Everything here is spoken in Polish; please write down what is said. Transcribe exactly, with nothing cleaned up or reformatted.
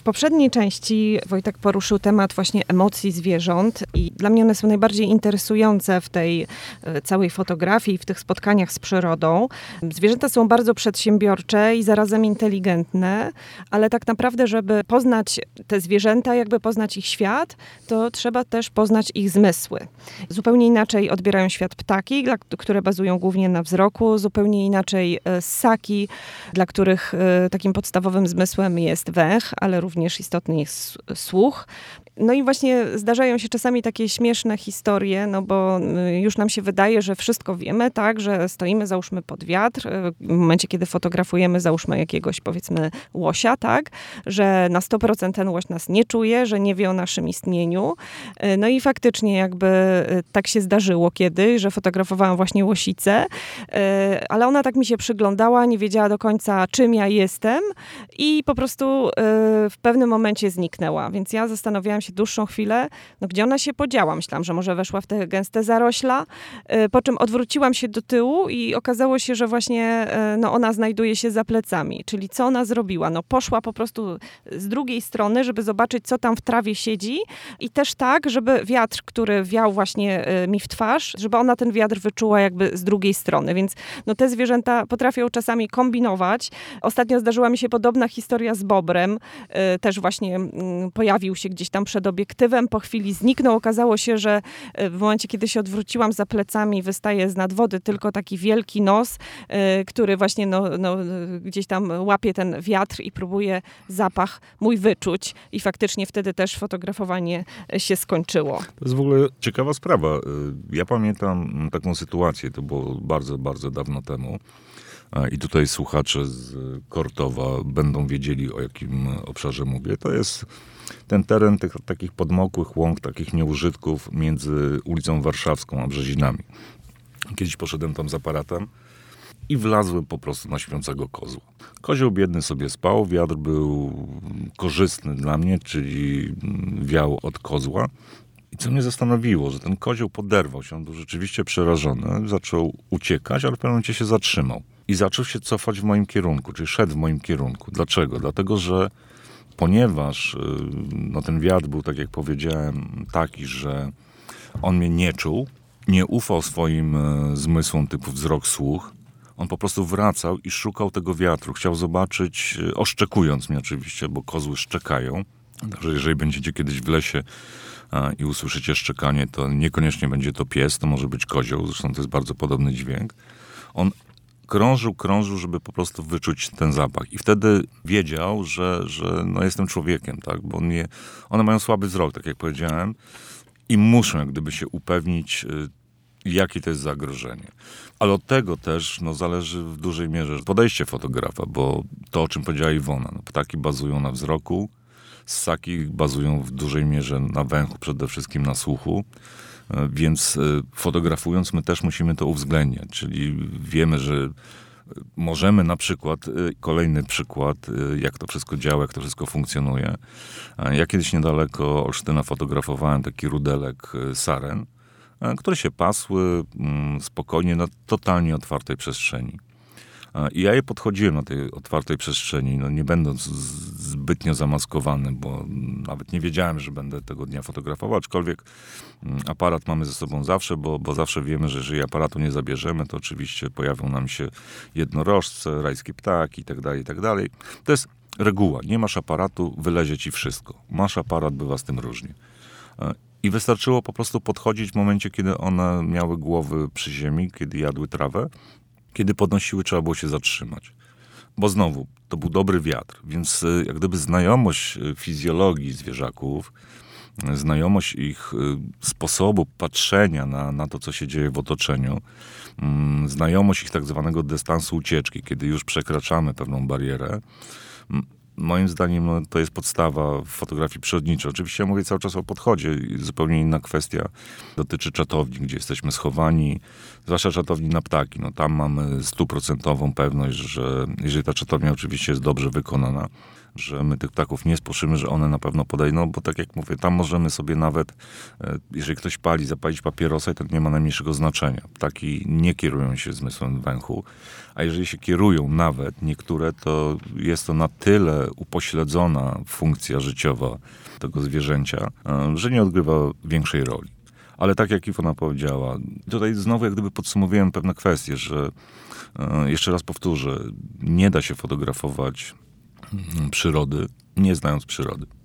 W poprzedniej części Wojtek poruszył temat właśnie emocji zwierząt i dla mnie one są najbardziej interesujące w tej całej fotografii, w tych spotkaniach z przyrodą. Zwierzęta są bardzo przedsiębiorcze i zarazem inteligentne, ale tak naprawdę, żeby poznać te zwierzęta, jakby poznać ich świat, to trzeba też poznać ich zmysły. Zupełnie inaczej odbierają świat ptaki, które bazują głównie na wzroku, zupełnie inaczej ssaki, dla których takim podstawowym zmysłem jest węch, ale również istotny jest słuch. No i właśnie zdarzają się czasami takie śmieszne historie, no bo już nam się wydaje, że wszystko wiemy, tak, że stoimy załóżmy pod wiatr, w momencie kiedy fotografujemy załóżmy jakiegoś powiedzmy łosia, tak, że na sto procent ten łoś nas nie czuje, że nie wie o naszym istnieniu. No i faktycznie jakby tak się zdarzyło kiedyś, że fotografowałam właśnie łosicę, ale ona tak mi się przyglądała, nie wiedziała do końca czym ja jestem i po prostu w pewnym momencie zniknęła, więc ja zastanawiałam się dłuższą chwilę, no gdzie ona się podziała. Myślałam, że może weszła w te gęste zarośla, po czym odwróciłam się do tyłu i okazało się, że właśnie no, ona znajduje się za plecami. Czyli co ona zrobiła? No poszła po prostu z drugiej strony, żeby zobaczyć, co tam w trawie siedzi i też tak, żeby wiatr, który wiał właśnie mi w twarz, żeby ona ten wiatr wyczuła jakby z drugiej strony. Więc no, te zwierzęta potrafią czasami kombinować. Ostatnio zdarzyła mi się podobna historia z bobrem. Też właśnie pojawił się gdzieś tam przed obiektywem, po chwili zniknął. Okazało się, że w momencie, kiedy się odwróciłam za plecami, wystaje z nad wody tylko taki wielki nos, który właśnie no, no, gdzieś tam łapie ten wiatr i próbuje zapach mój wyczuć. I faktycznie wtedy też fotografowanie się skończyło. To jest w ogóle ciekawa sprawa. Ja pamiętam taką sytuację, to było bardzo, bardzo dawno temu. I tutaj słuchacze z Kortowa będą wiedzieli, o jakim obszarze mówię. To jest ten teren tych takich podmokłych łąk, takich nieużytków między ulicą Warszawską a Brzezinami. Kiedyś poszedłem tam z aparatem i wlazłem po prostu na śpiącego kozła. Kozioł biedny sobie spał, wiatr był korzystny dla mnie, czyli wiał od kozła. I co mnie zastanowiło, że ten kozioł poderwał się, on był rzeczywiście przerażony, zaczął uciekać, ale w pewnym momencie się zatrzymał. I zaczął się cofać w moim kierunku, czyli szedł w moim kierunku. Dlaczego? Dlatego, że ponieważ no, ten wiatr był, tak jak powiedziałem, taki, że on mnie nie czuł, nie ufał swoim zmysłom typu wzrok, słuch, on po prostu wracał i szukał tego wiatru. Chciał zobaczyć, oszczekując mnie oczywiście, bo kozły szczekają. Także jeżeli będziecie kiedyś w lesie a, i usłyszycie szczekanie, to niekoniecznie będzie to pies, to może być kozioł, zresztą to jest bardzo podobny dźwięk. On krążył, krążył, żeby po prostu wyczuć ten zapach. I wtedy wiedział, że, że no jestem człowiekiem, tak? Bo on nie, one mają słaby wzrok, tak jak powiedziałem, i muszą jak gdyby się upewnić, jakie to jest zagrożenie. Ale od tego też no, zależy w dużej mierze podejście fotografa, bo to, o czym powiedziała Iwona, no, ptaki bazują na wzroku, ssaki bazują w dużej mierze na węchu, przede wszystkim na słuchu, więc fotografując my też musimy to uwzględniać, czyli wiemy, że możemy na przykład, kolejny przykład, jak to wszystko działa, jak to wszystko funkcjonuje. Ja kiedyś niedaleko Olsztyna fotografowałem taki rudelek saren, które się pasły spokojnie na totalnie otwartej przestrzeni. I ja je podchodziłem na tej otwartej przestrzeni, no nie będąc zbytnio zamaskowany, bo nawet nie wiedziałem, że będę tego dnia fotografował, aczkolwiek aparat mamy ze sobą zawsze, bo, bo zawsze wiemy, że jeżeli aparatu nie zabierzemy, to oczywiście pojawią nam się jednorożce, rajskie ptaki i tak dalej, i tak dalej. To jest reguła. Nie masz aparatu, wylezie ci wszystko. Masz aparat, bywa z tym różnie. I wystarczyło po prostu podchodzić w momencie, kiedy one miały głowy przy ziemi, kiedy jadły trawę. Kiedy podnosiły, trzeba było się zatrzymać. Bo znowu, to był dobry wiatr, więc jak gdyby znajomość fizjologii zwierzaków, znajomość ich sposobu patrzenia na, na to, co się dzieje w otoczeniu, znajomość ich tak zwanego dystansu ucieczki, kiedy już przekraczamy pewną barierę, moim zdaniem no, to jest podstawa w fotografii przyrodniczej. Oczywiście ja mówię cały czas o podchodzie. Zupełnie inna kwestia dotyczy czatowni, gdzie jesteśmy schowani, zwłaszcza czatowni na ptaki. No, tam mamy stuprocentową pewność, że jeżeli ta czatownia oczywiście jest dobrze wykonana, że my tych ptaków nie spłoszymy, że one na pewno podejdą, bo tak jak mówię, tam możemy sobie nawet, jeżeli ktoś pali, zapalić papierosa i to nie ma najmniejszego znaczenia. Ptaki nie kierują się zmysłem węchu, a jeżeli się kierują nawet niektóre, to jest to na tyle upośledzona funkcja życiowa tego zwierzęcia, że nie odgrywa większej roli. Ale tak jak Iwona powiedziała, tutaj znowu jak gdyby podsumowuję pewne kwestie, że jeszcze raz powtórzę, nie da się fotografować przyrody, nie znając przyrody.